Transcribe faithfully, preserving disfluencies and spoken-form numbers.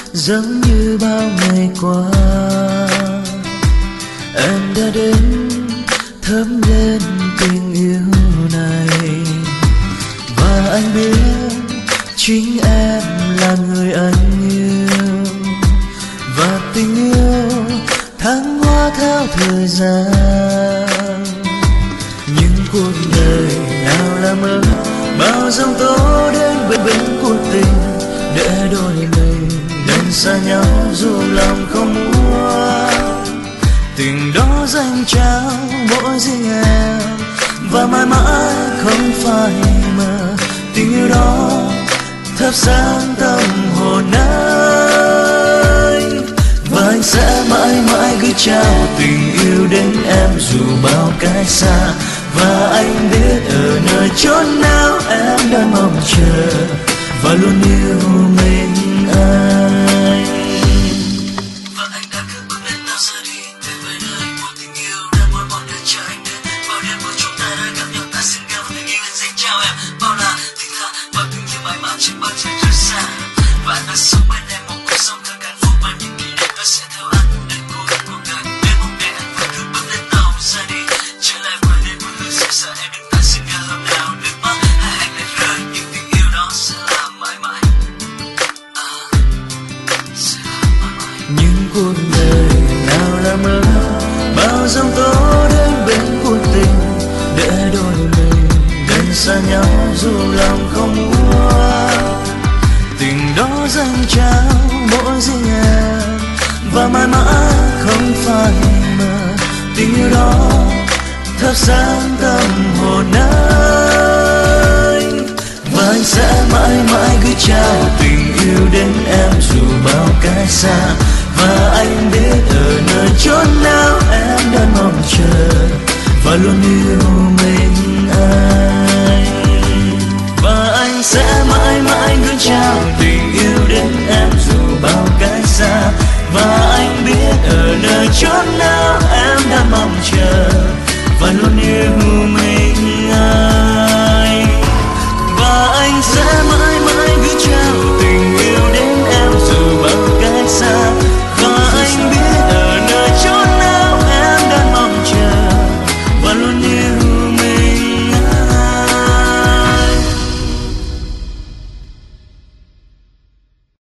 giống như bao ngày qua. Em đã đến thấm lên tình yêu này, và anh biết chính em là người anh yêu. Và tình yêu thăng hoa theo thời gian, nhưng cuộc đời nào là mơ, bao giông tố đến bên bên cuộc tình, để đôi mình gần xa nhau dù lòng không muốn. Tình đó dành trao mỗi riêng em, và mãi mãi không phải mơ. Tình yêu đó thắp sáng tâm hồn anh, và anh sẽ mãi mãi gửi trao tình yêu đến em dù bao cách xa. Và anh biết ở nơi chốn nào em đang mong chờ, và luôn yêu mình anh. Và anh đã cứ bước lên nào ra đi, về với nơi một tình yêu đã mòn mòn đưa chờ anh đến. Bao đêm của chúng ta đã gặp nhau, ta xin nhau tình yêu dành trao em. Bao là tình thà và tình yêu mãi mãi trên bao trời rất xa. Và anh đã sống bên em một cuộc sống thật hạnh phúc, và những kỷ niệm ta sẽ theo anh đến cuối cuộc đời. Đến một ngày anh vẫn cứ bước lên nào ra đi, trở lại với đến một nơi xa xa. Em đừng ta xin nhau hôm nào nước mắt hai hành lại rơi, nhưng tình yêu đó sẽ là mãi mãi. À, sẽ là mãi mãi. Nhưng cuộc đời nào là mơ, bao giông tố đến bên cuộc tình, để đôi mình gần xa nhau dù lòng không muốn. Tình đó dành trao mỗi riêng em, và mãi mãi không phải mơ. Tình yêu đó thắp sáng tâm hồn anh, và anh sẽ mãi mãi gửi trao tình yêu đến em dù bao cách xa. Và anh biết ở nơi chốn nào em đang mong chờ, và luôn yêu mình anh. Và anh sẽ mãi mãi gửi trao tình